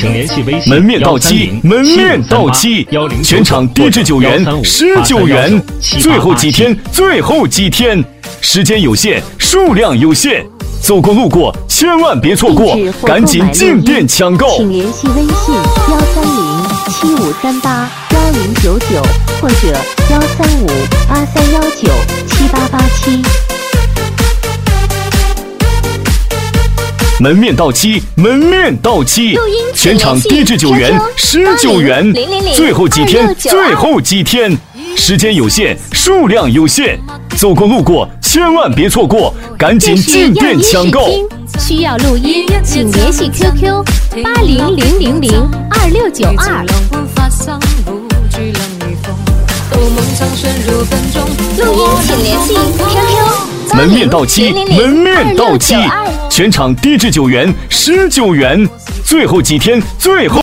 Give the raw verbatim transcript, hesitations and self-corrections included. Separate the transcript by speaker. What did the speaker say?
Speaker 1: 请联系微信
Speaker 2: 门面到期，门面到期，全场低至九元，十九元，最后几天，最后几天，时间有限，数量有限，走过路过千万别错过，赶紧进店抢购。
Speaker 3: 请联系微信幺三零七五三八幺零九九或者幺三五八三幺九七八八七。
Speaker 2: 门面到期，门面到期，全场低至九元，十九元，最后几天，最后几天，时间有限，数量有限，走过路过千万别错过，赶紧进店抢购。
Speaker 4: 需要录音，请联系 Q Q 八零零零零二六九二。录音请联系 Q Q
Speaker 2: 门面到期，门面到期，全场低至九元，十九元，最后几天，最后。